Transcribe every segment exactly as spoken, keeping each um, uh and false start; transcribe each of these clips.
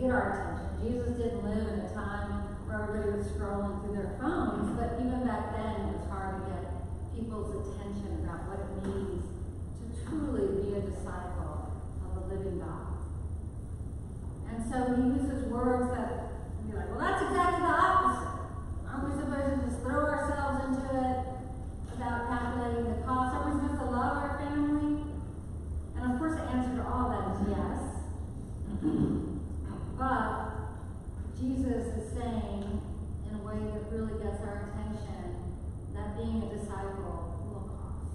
get our attention. Jesus didn't live in a time where everybody was scrolling through their phones, but even back then it was hard to get people's attention about what it means to truly be a disciple of the living God. And so he uses words that be like, well, that's exactly the opposite. Aren't we supposed to just throw ourselves into it without calculating the cost? Are we supposed to love our family? And of course the answer to all that is yes. But Jesus is saying, in a way that really gets our attention, that being a disciple will cost.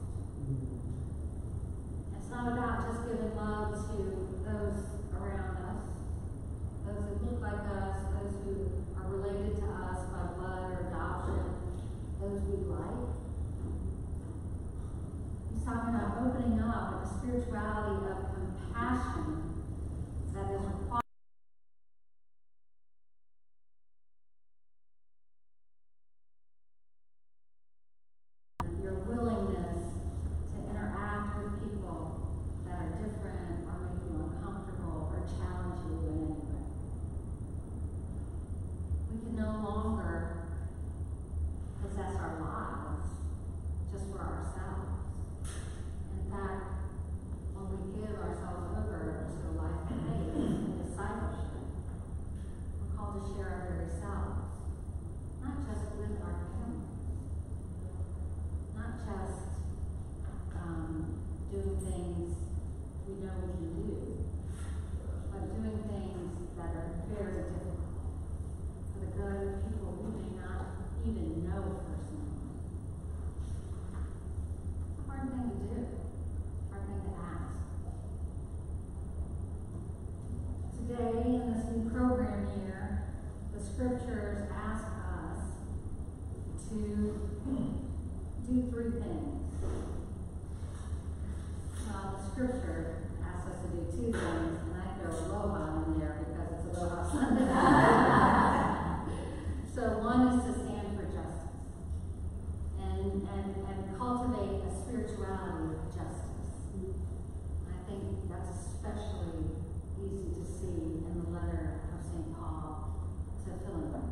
It's not about just giving love to those around us, those who look like us, those who are related to us by blood or adoption, those we like. He's talking about opening up a spirituality of compassion that is required. Your willingness to interact with people that are different or make you uncomfortable or challenge you in any way. We can no longer possess our lives just for ourselves. In fact, when we give ourselves over to a life of faith and discipleship, we're called to share our very selves, not just with our families, not just um, doing things we know we can do, but doing things that are very difficult for the good of people we may not even know personally. It's a hard thing to do. Hard thing to ask. Today, in this new program year, the scriptures ask us to do three things. Well, the scripture asks us to do two things, and I throw aloha in there because it's Aloha Sunday. So one is to stand for justice and, and, and cultivate a spirituality of justice. I think that's especially easy to see in the letter of Saint Paul to Philemon.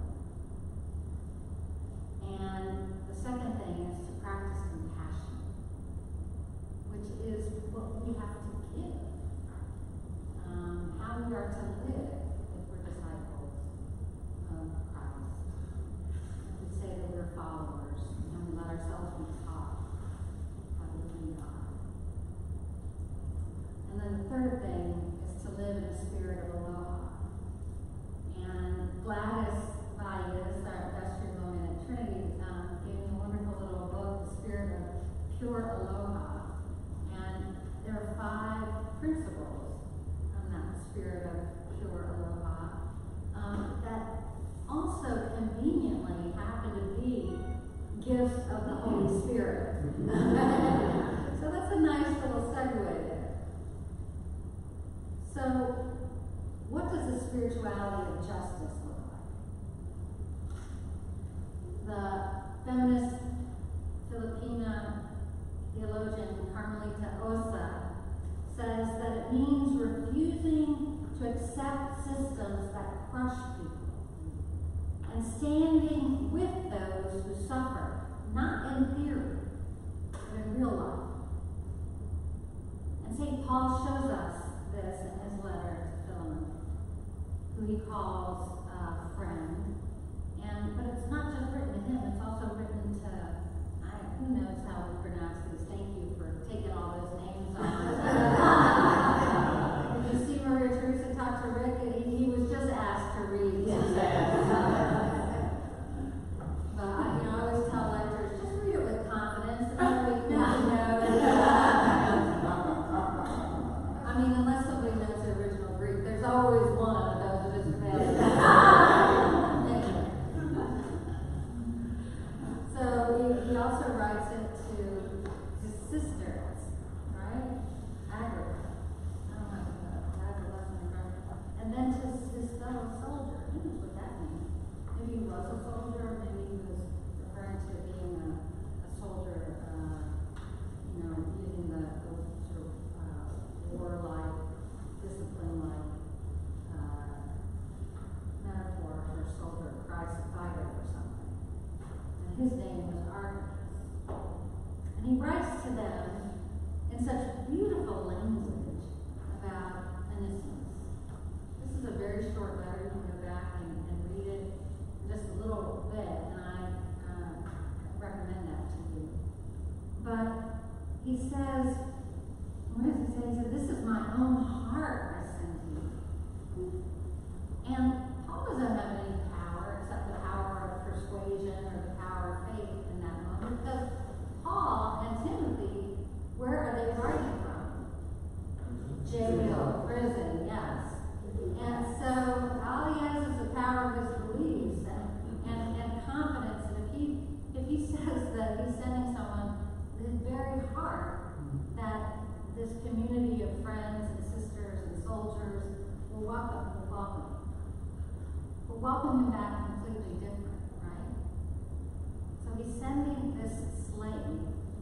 And the second thing is to practice compassion, which is what we have to give, um, how we are to live if we're disciples of Christ. We say that we're followers, and we let ourselves be taught by the living God. And then the third thing is to live in a spirit of aloha. And Gladys Valles, our vestry woman at Trinity, um, gave me a wonderful little book, The Spirit of Pure Aloha. And there are five principles on that spirit of pure aloha um, that also conveniently happen to be gifts of the Holy Spirit. So that's a nice little segue there. So, what does the spirituality of justice look like? The feminist Filipina theologian Carmelita Osa says that it means refusing to accept systems that crush people and standing with those who suffer, not in theory, but in real life. And Saint Paul shows us this in his letter to Philemon, who he calls a friend. And but it's not just written to him, it's also written to, I, who knows how we pronounce these. Thank you for taking all those names on. Did you see Maria Teresa talk to Rick? And he, he was just asked to read. But I, you know, I always tell lecturers, just read it with confidence, and then we never know. I mean, unless somebody knows the original Greek, there's always one of those who just available. So he, he also writes it to his sisters, right? Agrippa. I don't have the Agrippa lesson in front of me. And then to his fellow soldier. Who knows what that means? Maybe he was a soldier, maybe he was referring to being a, a soldier, uh, you know, using the, the sort of uh, warlike, discipline-like uh, his name was Archippus. And he writes to them in such beautiful language about Onesimus. This is a very short letter. You can go back and, and read it just a little bit, and I uh, recommend that to you. But he says, what does he say? He said, "This is my own heart I send to you." And Paul doesn't have any power except the power of persuasion or the power of faith in that moment, because Paul and Timothy, where are they writing from? Jail, prison, yes. And so all he has is the power of his beliefs and, and, and confidence. And if he if he says that he's sending someone with his very heart, that this community of friends and sisters and soldiers will welcome, will welcome him. Will welcome him back completely different, right? So he's sending this slave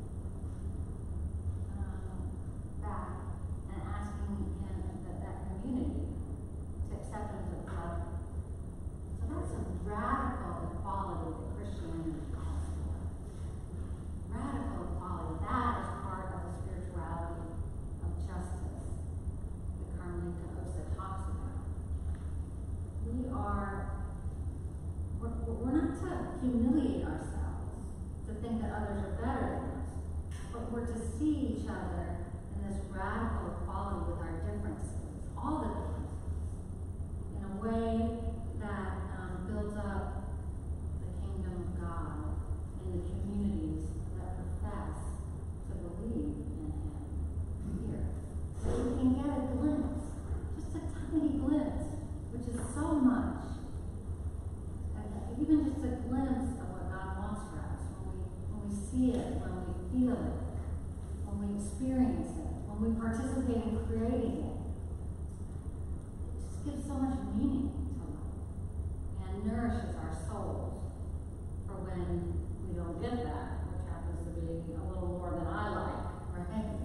um, back and asking him, that, that community, to accept him as a brother. So that's a radical equality that Christianity calls for. Radical equality. That is part of the spirituality of justice that Carmelita Ossa talks about. We are, we're, we're not to humiliate ourselves, to think that others are better than us, but we're to see each other in this radical equality with our differences, all the differences, in a way that um, builds up the kingdom of God in the communities that profess to believe in Him here. So we can get a glimpse, just a tiny glimpse, which is so much, and even just a glimpse of what God wants for us, when we, when we see it, when we feel it, when we experience it, when we participate in creating it. It just gives so much meaning to life and nourishes our souls for when we don't get that, which happens to be a little more than I like, right?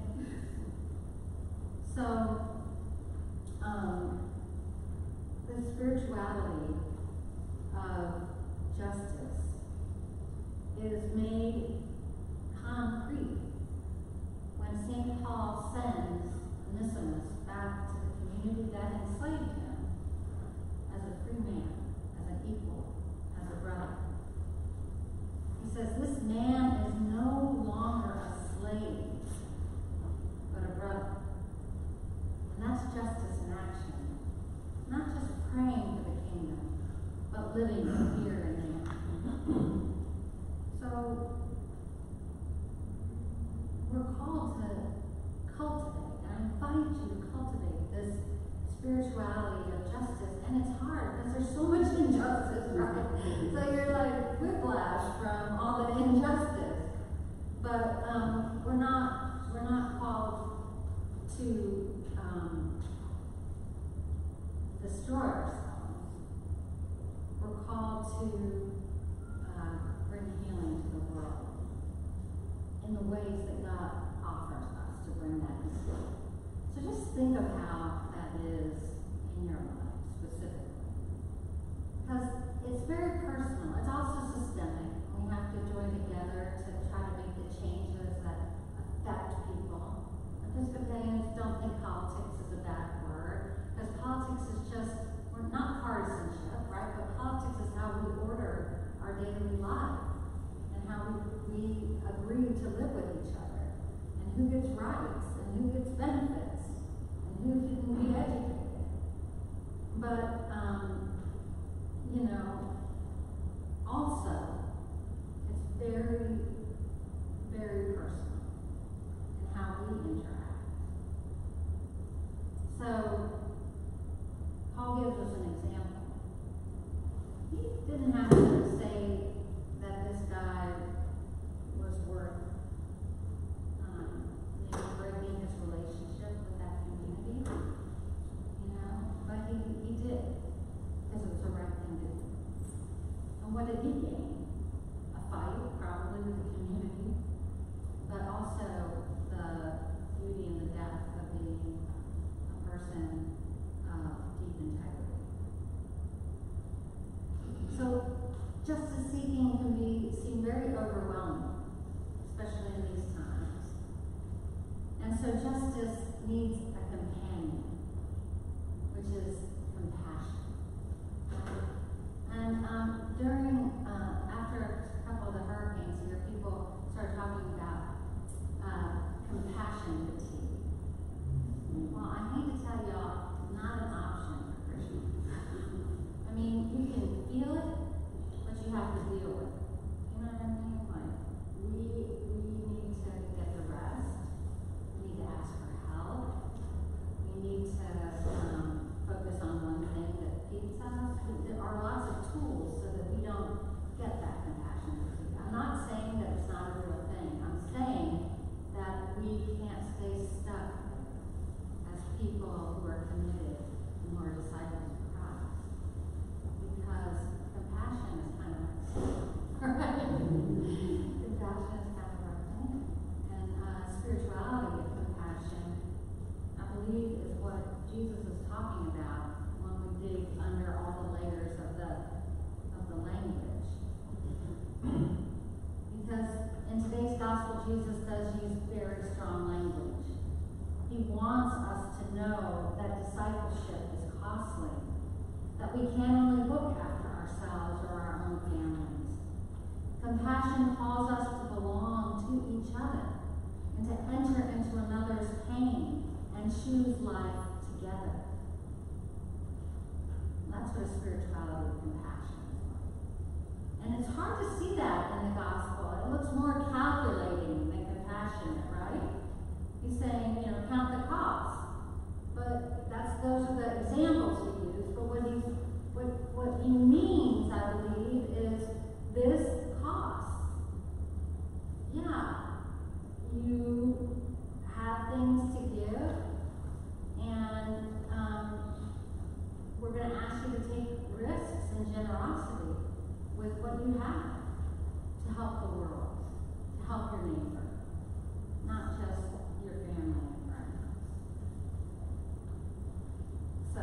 So, um, the spirituality of justice is made concrete when Saint Paul sends Onesimus back to the community that enslaved him as a free man, as an equal, as a brother. He says, "This man is no longer a slave, but a brother." And that's justice in action. Not just praying for the kingdom, but living here and there. So, we're called to cultivate, and I invite you to cultivate this spirituality of justice. And it's hard because there's so much injustice, right? So you're like whiplash from all the injustice. But um, we're not we're not called to um, destroy ourselves. We're called to uh, bring healing to the world in the ways that God offers us to bring that healing. So just think of how that is in your life specifically. Because it's very personal. It's also systemic. We have to join together to try to make the changes that affect people. Episcopalians don't think politics is a bad word, because politics is just, we're not partisanship, right? But politics is how we order our daily life and how we, we agree to live with each other, and who gets rights and who gets benefits and who can be educated. But, um, you know, also, it's very, very personal in how we interact. So, Paul gives us an example. He didn't have to say that this guy was worth um, maybe breaking his relationship with that community, you know, but he, he did, because it was the right thing to do. And what did he gain? A fight, probably, with the community, but also the beauty and the depth of being a person of deep integrity. So, that we can't only look after ourselves or our own families. Compassion calls us to belong to each other and to enter into another's pain and choose life together. That's what spirituality of compassion is like. And it's hard to see that in the gospel. It looks more calculating than compassionate, right? He's saying, you know, count the cost. But that's those are the examples he used. But what he's what what he means, I believe, is this cost. Yeah. You have things to give, and um, we're going to ask you to take risks and generosity with what you have to help the world, to help your neighbor, not just your family and friends. So,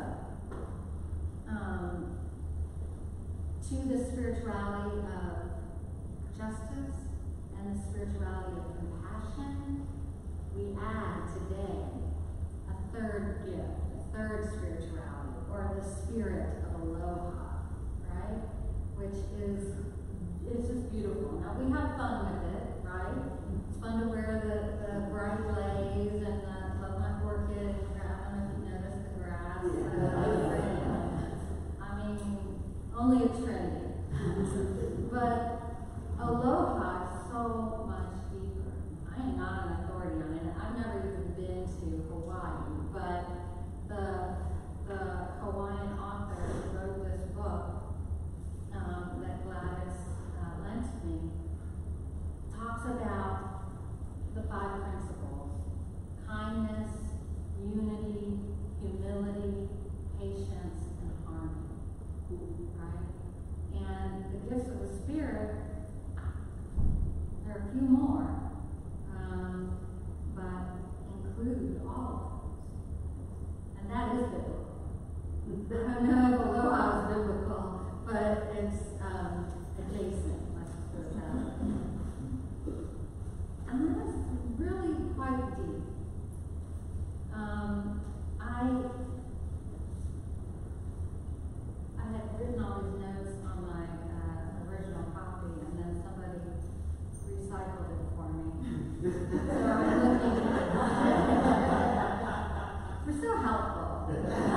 um, to the spirituality of justice and the spirituality of compassion, we add today a third gift, a third spirituality, or the spirit of aloha, right? Which is, it's just beautiful. Now, we have fun with it, right? It's fun to wear the, the bright blaze and the love my orchid. I don't know if you noticed the grass. Uh, I mean, only a Trinity. But aloha is so much deeper. I am not an authority on it. I've never even been to Hawaii, but the the Hawaiian author who wrote this book um, that Gladys uh, lent me talks about the five principles: kindness, unity, humility, patience, and harmony. Right? And the gifts of the Spirit, there are a few more, um, but include all of those. And that is biblical. I don't know if aloha is biblical, but it's um, adjacent. Let's put it that way. And that's really quite deep. Um, I I had written all these notes on my uh, original copy, and then somebody recycled it for me. So I'm looking. We're so helpful.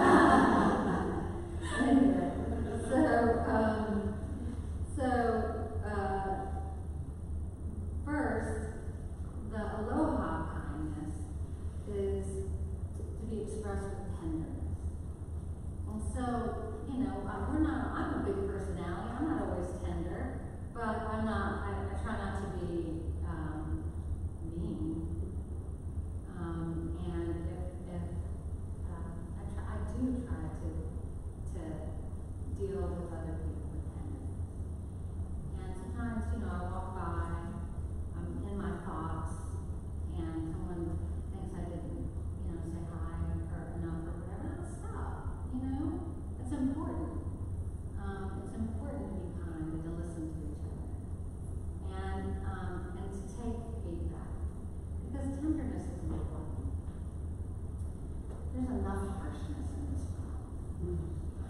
Anyway, so um, so uh, first, the aloha kindness is to be expressed with tenderness. And so, you know, uh, we're not, I'm a big personality. I'm not always tender, but I'm not, I, I try not to be um, mean. Um, and if, if uh, I, try, I do try to, to deal with other people with tenderness. And sometimes, you know, I walk by, I'm in my thoughts, and someone thinks I didn't, you know, say hi or enough or whatever. I'll stop, you know? It's important. Um, it's important to be kind and to listen to each other. And, um, and to take feedback. Because tenderness is important. There's enough harshness in this world.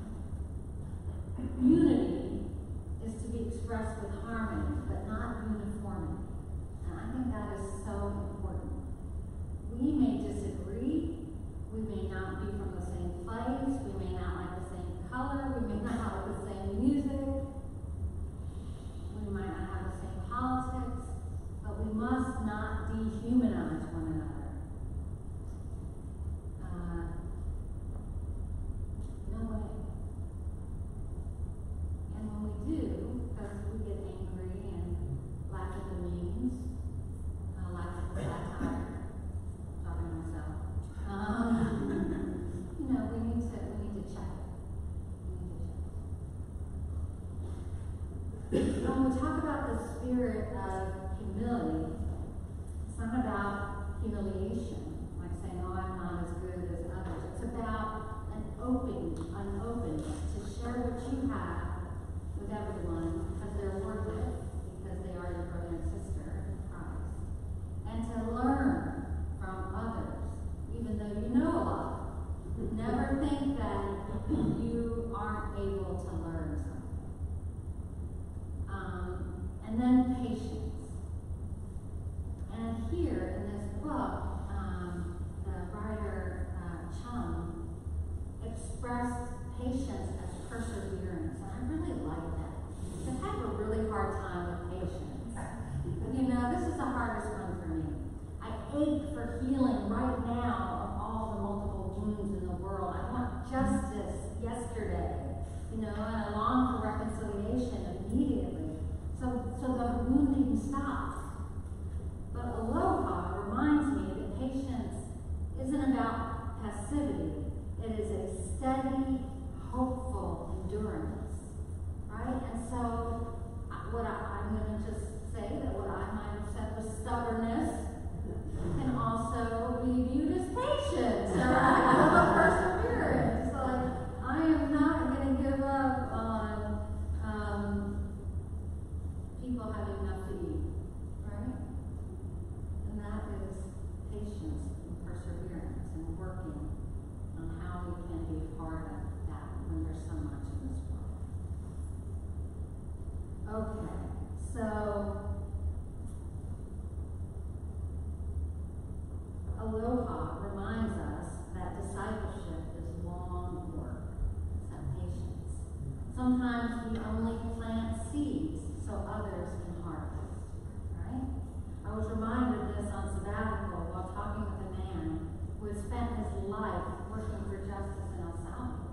Unity is to be expressed with harmony, but not uniformity. And I think that is so important. We may disagree. We may not be from the same place. We may not like the same color. We may not like the same music. We might not have the same politics. But we must not dehumanize one another. Uh, no way. And when we do, because we get angry and laugh at the memes, uh, laugh at the satire, talking to myself, um, you know, we need to we need to check it. We need to check it. When we talk about the spirit of humility, it's not about humiliation, like saying, "Oh, I'm not as good as others." It's about an open, an openness to share what you have with everyone because they're worth it, because they are your brother and sister in Christ, and to learn from others, even though you know a lot. Never think that you aren't able to learn something. Um, and then patience. And here in this book, um, the writer uh, Chung expressed patience as perseverance, and I really like that. I've had a really hard time with patience. You know, this is the hardest one for me. I ache for healing right now of all the multiple wounds in the world. I want justice yesterday, you know, and I long for reconciliation immediately. So, so the wounding stops. But aloha reminds me that patience isn't about passivity. It is a steady, hopeful endurance, right? And so, what I, I'm going to just say that what I might have said was stubbornness can also be viewed as patience, or perseverance. Like, I am not going to give up on um, people having enough to eat, right? And that is patience and perseverance and working on how we can be part of that when there's so much in this world. Okay, so aloha reminds us that discipleship is long work. It's that patience. Sometimes we only plant seeds so others can harvest, right? I was reminded of this on sabbatical while talking with a man who had spent his life working for justice in El Salvador.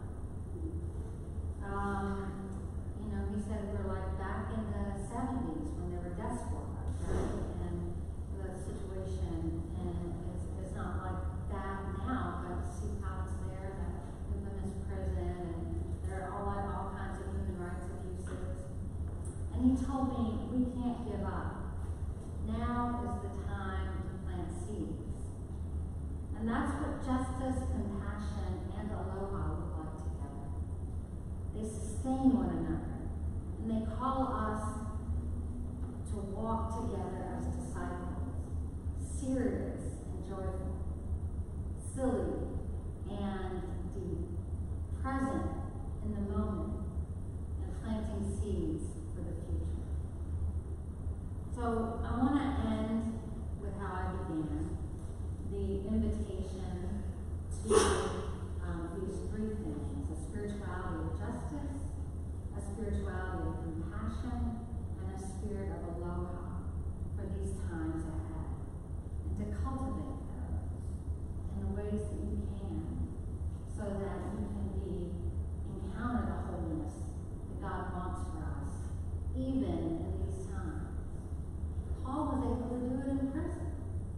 Um, you know, he said we're like back in the seventies when there were death squads, right? And the situation, and it's, it's not like that now, but see how it's there, that infamous prison, and there are all, all kinds of human rights abuses. And he told me, we can't give up. Now is the time to plant seeds. And that's what justice, compassion, and aloha look like together. They sustain one another, and they call us to walk together as disciples, serious and joyful, silly and deep, present in the moment, and planting seeds for the future. So I want to end with how I began, the invitation to um, these three things: a spirituality of justice, a spirituality of compassion, and a spirit of aloha for these times ahead. And to cultivate those in the ways that you can, so that you can be encounter the holiness that God wants for us, even in these times. Paul was able to do it in prison.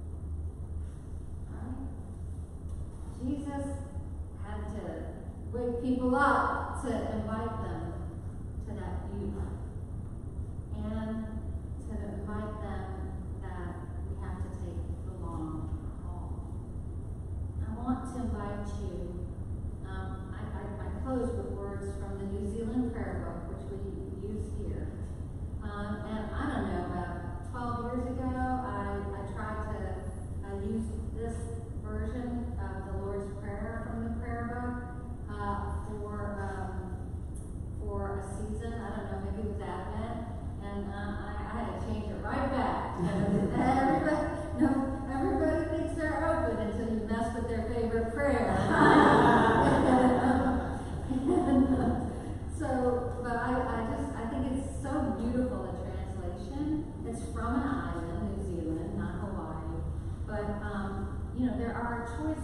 Right? Jesus had to wake people up to invite them to that beauty. And to invite them that we have to take the long haul. I want to invite you, um, I, I, I close with words from the New Zealand Prayer Book, which we use here. Um, and I don't know, about twelve years ago, I, I tried to uh, use this version of the Lord's Prayer from the prayer book uh, for um, for a season. I don't know, maybe it was Advent, and uh, I, I had to change it right back. everybody, no, everybody thinks they're open until you mess with their favorite prayer. and, uh, so, but I, I just, I think it's so beautiful, the translation. It's from an island, New Zealand, not Hawaii. But, um, you know, there are choices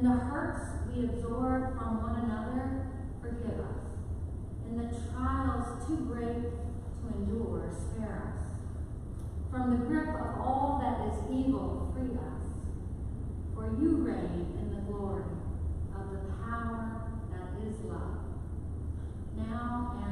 In the hurts we absorb from one another, forgive us. In the trials too great to endure, spare us. From the grip of all that is evil, free us. For you reign in the glory of the power that is love, now and